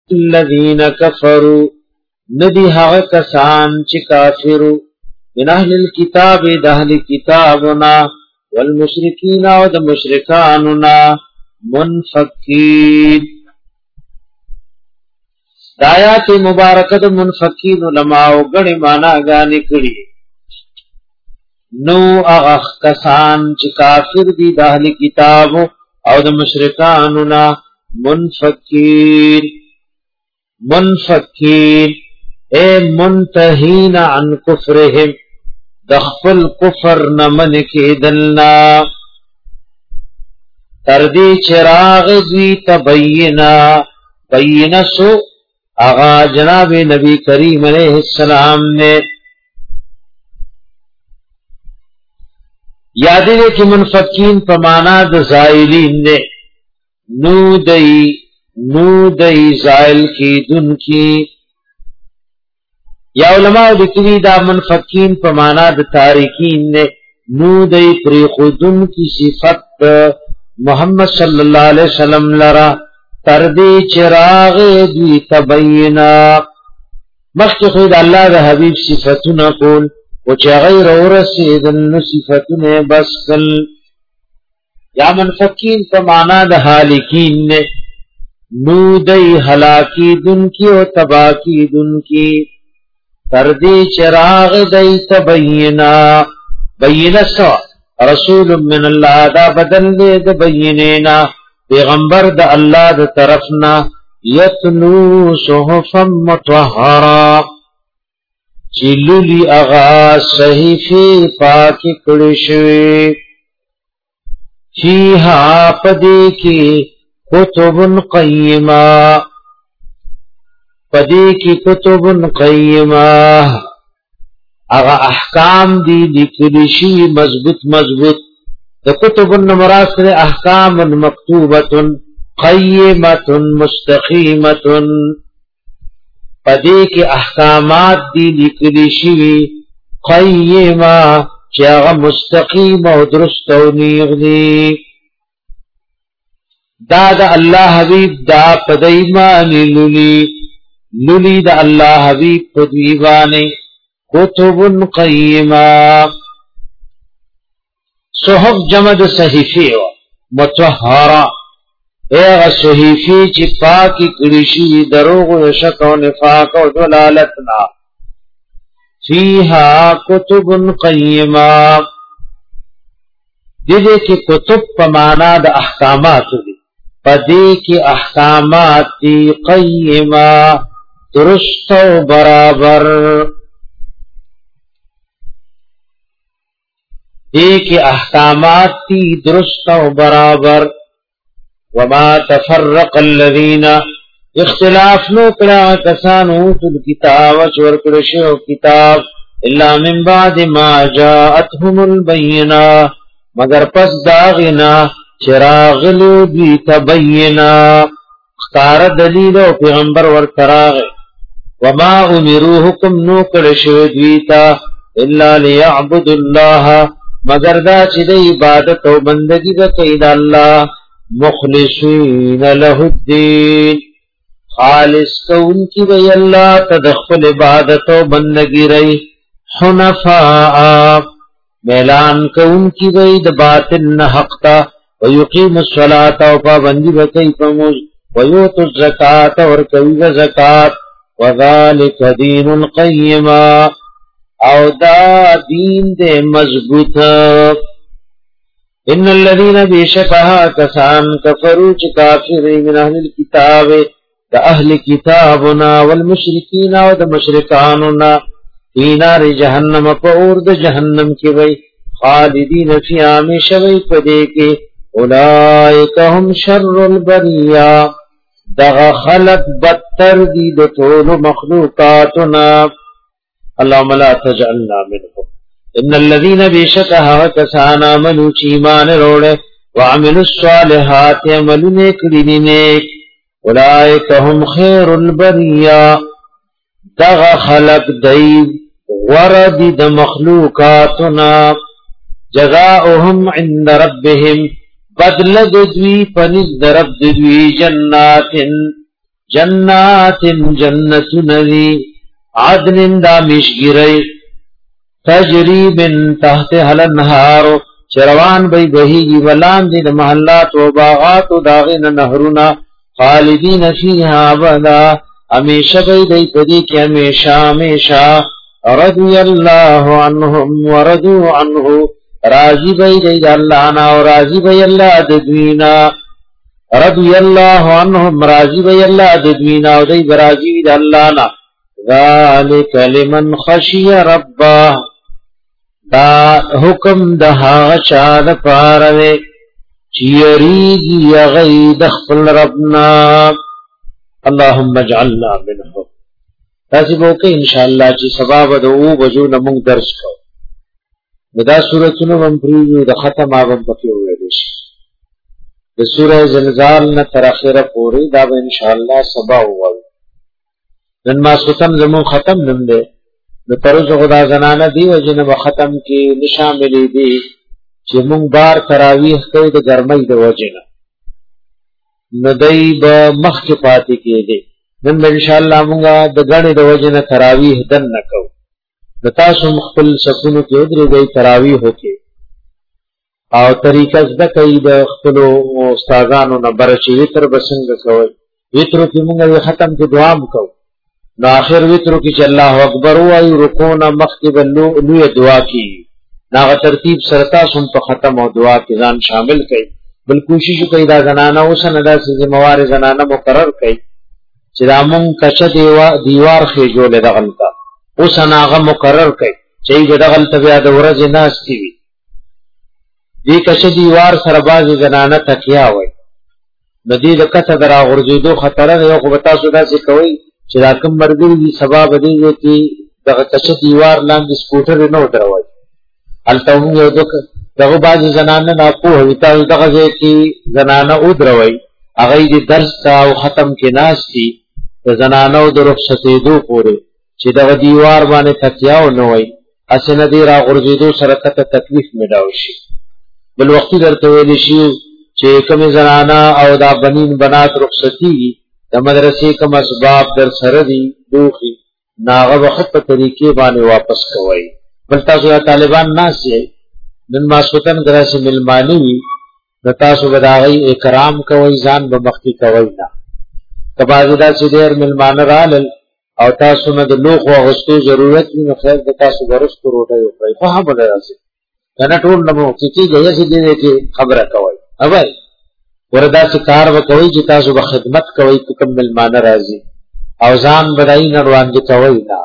الذين كفروا ندی هغه کسان چې کافرو من اهل الكتاب د اهل کتابنا والمشرکین او د مشرکاننا منفکین. دایات مبارکه د منفکین علماء غړي معنا غانې کړي. نو هغه کسان چې کافر دي د اهل کتاب او د مشرکاننا منفکین. منفکین اے منتهین عن کفرهم دخل کفر نمن کی دلنا تردی چراغ زی تبینا بینا سو آغا جناب نبی کریم علیہ السلام نے یادی دے کہ منفکین پمانا د زائلین نے نو دئی زائل کی دن کی یا علماء لکلی دا منفکین پمانا د تارکین نے نو دئی پری خودن کی صفت محمد صلی اللہ علیہ وسلم لرا تردی چراغ دی تبینا مخت خود اللہ دا حبیب صفتنا کول وچه غیر ورسیدن صفتن بس کل. یا منفکین پمانا دا حالکین نے نو دئی ہلاکی دن کی و تباکی دن کی تردی چراغ دی تبینا بینا سوا رسول من اللہ دا بدل دے دا بینینا پیغمبر دا اللہ دا طرفنا یتلو صحفا مطہرا چلولی اغا صحیفی پاکی کڑشوی فیہا پدی کی کتب قیمہ پدی کی کتب قیمہ اغا احکام دی لکلشی مضبوط مضبوط دا کتب نمراسر احکام مکتوبت قیمت مستقیمت پدی کی احکامات دی لکلشی قیمہ چاغا مستقیم و درست و نیغ دی دا اللہ حبیب دا پدیمانی للی دا اللہ حبیب پدیبانی کتب قیمہ. صحف جمد صحیفی و متوحرہ ایغا صحیفی چی پاکی کڑیشی دروغ و شک و نفاق و دلالتنا فیہا کتب قیمہ دیدے کی کتب پمانا دا احکامات دی پدی کی احکامات دی قیمہ درست و برابر ایک احکامات تی درست و برابر. وما تفرق الذین اختلاف نو کلا کسان اوتوا الکتاب چورکرشو کتاب الا من بعد ما جاءتهم البینہ مگر پس داغنا چراغلو دی تبینا اختار دلیل و پیغمبر ورتراغ. وما امروا حکم نو کلشو دیتا الا لیعبد اللہ مگر دا چی دا عبادت و بندگی دا قید اللہ مخلصین له الدین خالص کون کی بی اللہ تدخل عبادت و بندگی رئی حنفاء میلان کون کی بی دا باطل حقتا ویقیم الصلاة و پابندی بکی پموز ویوت الزکاة ورکوی زکاة وذالک دین القیمہ او دا دین دے مضبوط. ان الذین بیشکہا کسان کفروا چ کافر من اہل الكتاب دا اہل کتابنا والمشرکین و دا مشرکاننا فی نار جہنم پور دا جہنم کی وی خالدین فی ہمیشہ وی پدے کے اولئک هم شر البریہ دغا خلق بدتر دی دا طول مخلوقاتنا اللهم لا تجعلنا منهم. ان الذين بشكها كسان آمنوا ایمان روڑے وعملوا الصالحات عملوا نیک دینی نیک اولئک هم خیر البریہ دغا خلق دیب ورد د مخلوقاتنا جزاؤهم عند ربهم بدل دوی پنز درب دوی جنات جنات جنت نذی عدن دا مشگری تجری من تحت الانہار چروان بی بہیگی ولان دی محلات و باغات و داغین نہرنا خالدین فیہا ابدا ہمیشہ بی دی پدی کی ہمیشہ ہمیشہ رضی اللہ عنہم ورضو عنہ راضی بی دی اللہ نا و راضی بی اللہ ددوینا رضی اللہ عنہم راضی بی اللہ ددوینا و دی براضی بی اللہ نا ذالک لمن خشی ربہ دا حکم دہا چاد پاروے چیریگی غید خپل ربنا اللہم اجعلنا منہم تاسی بوکے انشاءاللہ چی سباب دعو بجو نمونگ درس کو دا سورتونو بم پریجو دا ختم آبم پکی ہوئے دیش دا سورہ زلزال نا تراخیر پوری دا با انشاءاللہ سبا ہوا نن ما سوتن زمون ختم نم دے نو تروز خدا زنانا دی و جنب ختم کی نشاملی دی چی مونگ بار تراویح کوئی دا گرمی دا وجنا نو دی با مخ کی پاتی کی دی نن با انشاءاللہ مونگا دا گرنی دا وجنا تراویح دن نکو نو تاسو مخفل سکونو کی ادری دی تراویح ہوکی او طریقہ زده کئی دا خپلو استاذانو نبرچی ویتر بسنگ کوئی ویترو کی مونگا ختم کی دعام کو نو آخر ویترو کی چا اللہ اکبر وائی رکونا مختب لوی دعا کی ناغا ترتیب سرطا سن پا ختم و دعا کی زان شامل کئی بل کوششو کئی دا زنانا اوسن دا سی زموار زنانا مقرر کئی چی دا مون کچا دیوار خیجو لی دغلتا اوسن آغا مقرر کئی چی دغلتا بیا دا ورز ناستی وی دی کچا دیوار سرباز زنانا تکیا ہوئی ندی دا کتا در آغرزیدو خطرن یو خوبتاسو دا سی کوئی چې دا کم مرګري دي سبا بدیږي چې دغه کچ دیوار لاندې سکوټر نه ودروي الته یو دغه باز زنانه نه په هوتا دغه ځای کې زنانه ودروي هغه دې درس او ختم کې ناشتي زنانه او د رخصتې دو پورې چې دغه دیوار باندې تکیاو نه وي اسنه دی را غورځېدو سره کته تکلیف مډاو شي بل وخت درته ویل شي چې کوم زنانه او دا بنین بنات رخصتي دا مدرسې کوم اسباب در سره دي دوخي ناغه وخت په طریقې باندې واپس کوي بل تاسو یا طالبان ناس یې نن ما سوتن دراسه ملمانی د تاسو بداغي اکرام کوي ځان به مخکي کوي نه کبازدا چې ډېر ملمان رال او تاسو نه د لوخ او غستو ضرورت نه خیر د تاسو ورستو روټي وکړي په هغه بدراسه کنه ټول نو چې کېږي چې دې کې خبره کوي اوبای وردا سے کار وکوي چې تاسو به خدمت کوي کوم ملمانه راځي او ځان بدای نه روان دي کوي نه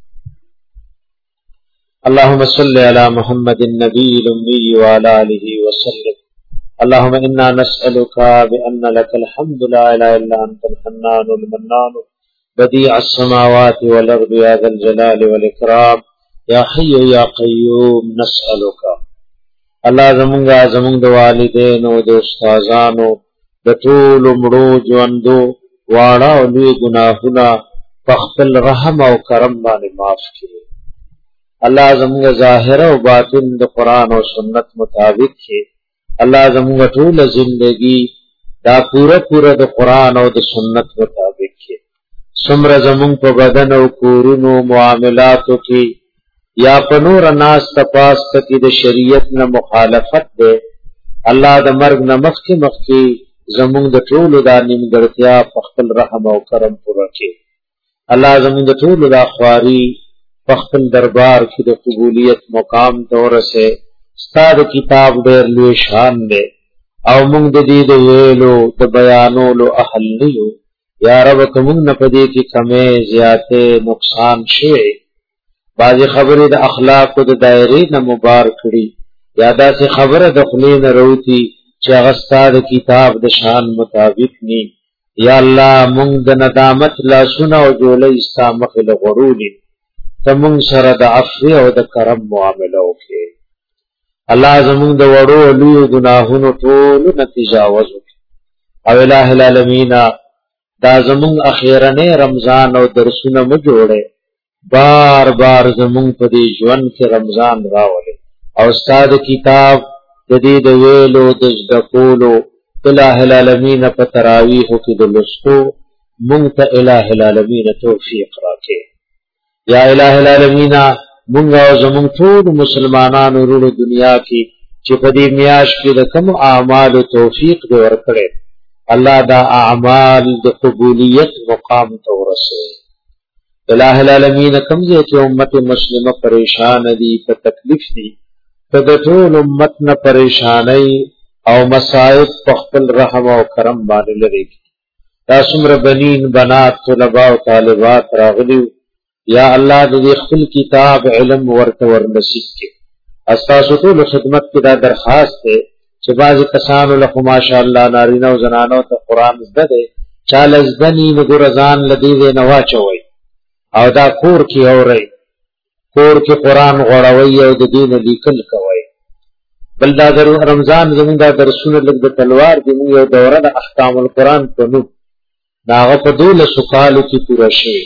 اللهم صل على محمد النبي الامي وعلى اله وسلم اللهم انا نسالك بان لك الحمد لا اله الا انت الحنان المنان بديع السماوات والارض يا ذا الجلال والاكرام يا حي يا قيوم نسالك الله زمونږ د والدینو د استادانو د ټول مړو ژوندو واړه او لوی ګناهونه په خپل رحم او کرم باندې معاف کړي الله زمونږ ظاهر او باطن د قران او سنت مطابق کړي الله زمونږ ټول ژوندۍ دا پورا د قران او د سنت مطابق کړي څومره زمونږ په بدن او کورونو معاملاتو کې یا پنور ناس تپاس تکی د شریعت نه مخالفت ده الله د مرګ نه مخکي زمونږ د ټولو د نیمګړتیا په خپل رحم او کرم پوره کړي الله زمونږ د ټولو د خواري په خپل دربار کې د قبولیت مقام ته ورسه ستاسو کتاب ډېر لوی شان ده او موږ د دې د ویلو د بیانولو اهل نه یو یا رب کوم نه پدې کې کمې زیاتې نقصان شوي بعضی خبره د اخلاق او د دایره نه مبارک کړي یادا سے خبره د خلی نه روتی چې هغه ستاسو کتاب د شان مطابق ني یا الله مونږ د ندامت لا سنا او جوړې استامخ له غروري تمون سره د عفو او د کرم معاملې وکړي الله زمونږ د وړو لوی ګناهونو ټول نتیجاوز وکړي او الٰه العالمین دا زمونږ اخیرنه رمضان او درسونه مو جوړه بار بار زمون په دې ژوند کې رمضان راولي او استاد کتاب د دې د ویلو د ذکرولو الٰه العالمین په تراویح کې د لستو مونږ ته الٰه العالمین توفیق راکې. یا الٰه العالمین مونږ او زمونږ ټول مسلمانانو ورونو دنیا کې چې په دې میاشت کې د کوم اعمالو توفیق دې ورکړې، الله دا اعمال د قبولیت مقام ته ورسوي. الٰه العالمین کوم ځای کې امت مسلمه پریشان دي، په تکلیف دي، ته د ټول امت نه پریشانۍ او مصائب په خپل رحم او کرم باندې لري. دا څومره بنین بنات طلباء او طالبات راغلي، یا الله دې خپل کتاب علم ورته ورنصیب کړي. استاسو ټول خدمت کې دا درخواست ده چې بعض کسانو له ماشاء الله نارینه او زنانو ته قرآن زده ده، چاله زده ني نو ګرځان لدی نه واچوي او دا کور کې اوري، کور کې قرآن غوړوي او د دین لیکل کوي. بل دا رمضان زموږ دا درسونه لږ د تلوار دی، موږ یو دوره د احکام القرآن په نوم داغه په 12 کالو کې پوره شوی.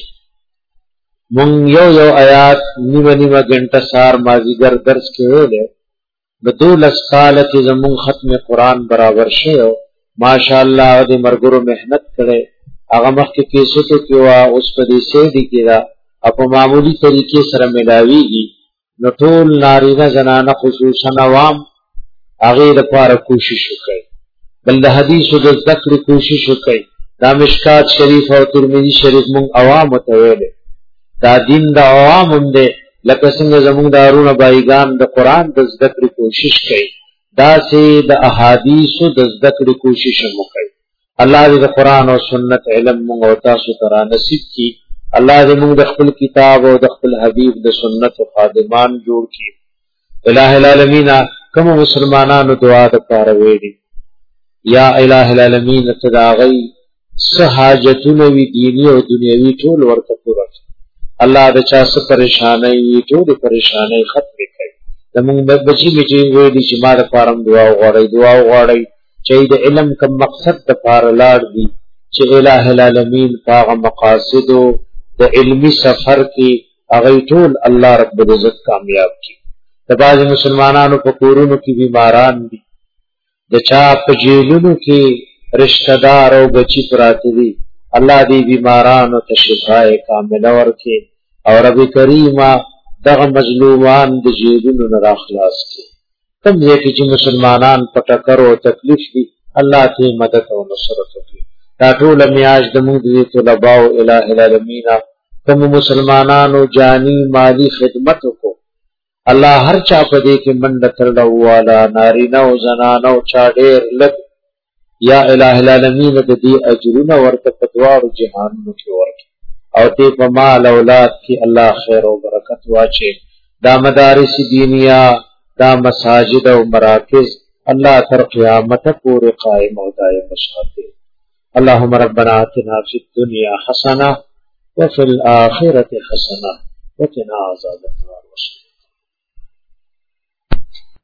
مونږ یو آیات نیمه غنټه سار مازیګر درس کې ویل، د 12 کال کې زموږ ختم قرآن برابر شوی. ماشاء الله دې مرګرو مهنت کړي، هغه مخکې کیسو کې وا اوس په دې سي دي کې دا په معمولی طریقې سره ملاويږي. نو ټول نارینه زنانه خصوصا عوام هغه لپاره کوشش وکړي، بل د حدیثو د ذکر کوشش وکړي. دا مشکات شریف او ترمذی شریف مونږ عوام ته ویل، دا دین د عوام هم دی، لکه څنګه زموږ دارونه بایگان د قرآن د ذکر کوشش کوي، دا سي د احادیثو د ذکر کوشش هم کوي. الله دې د قرآن او سنت علم مونږ او تاسو ته نصیب کړي. الله دې مونږ د خپل کتاب او د خپل حبیب د سنت او خادمان جوړ کړي. الٰه العالمین کوم مسلمانانو دعا د پاره ویلي، یا الٰه العالمین تداغي سه حاجتونه وی دینی او دنیوي ټول ورته پوره. الله د چا څه پریشانای وي ټول پریشانای ختم کړي. زموږ بچی میچې ویلي چې ما د پارم دعا وغواړي چې د علم کوم مقصد د پاره لاړ دي، چې الٰه العالمین هغه مقاصد د علمی سفر کې هغه ټول الله رب العزت کامیاب کړي. د بعض مسلمانانو په کورونو کې بیماران دي، د چا په جیلونو کې رشتہ دار او بچی پراته دي، الله دې بیمارانو ته شفای کامله ورکړي او رب کریم دغه مظلومان د جیلونو نه راخلاص کړي. کوم ځای کې چې مسلمانان په ټکر او تکلیف دي، الله دې مدد او نصرت وکړي. دا ټول میاشت د موږ د طلباء او الٰه العالمین کوم مسلمانانو جانی مالی خدمت وکړو، الله هر چا په دې کې منډه ترلو والا نارینه او زنانه او چا ډېر لږ، یا الٰه العالمین د دې اجرونه ورته په دوارو جهانونو کې ورکړي او دې په مال اولاد کې الله خیر او برکت واچي. دا مدارس دینیه، دا مساجد او مراکز الله تر قیامت پورې قائم او دائم وساتي. اللهم ربنا آتنا فی الدنیا حسنه وفي الآخرة حسنه وقنا عذاب النار.